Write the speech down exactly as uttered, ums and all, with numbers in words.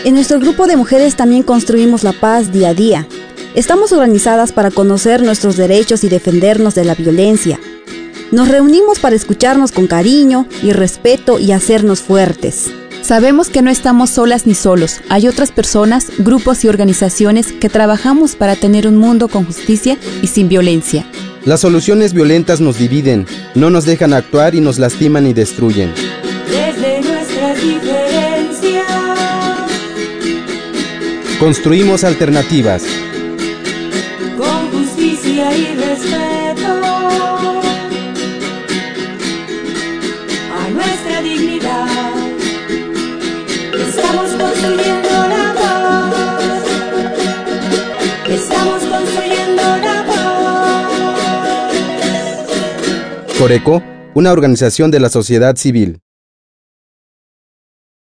En nuestro grupo de mujeres también construimos la paz día a día. Estamos organizadas para conocer nuestros derechos y defendernos de la violencia. Nos reunimos para escucharnos con cariño y respeto y hacernos fuertes. Sabemos que no estamos solas ni solos. Hay otras personas, grupos y organizaciones que trabajamos para tener un mundo con justicia y sin violencia. Las soluciones violentas nos dividen, no nos dejan actuar y nos lastiman y destruyen. Desde nuestras diferencias construimos alternativas. Con justicia y respeto a nuestra dignidad. Estamos construyendo la paz. Estamos construyendo la paz. Coreco, una organización de la sociedad civil.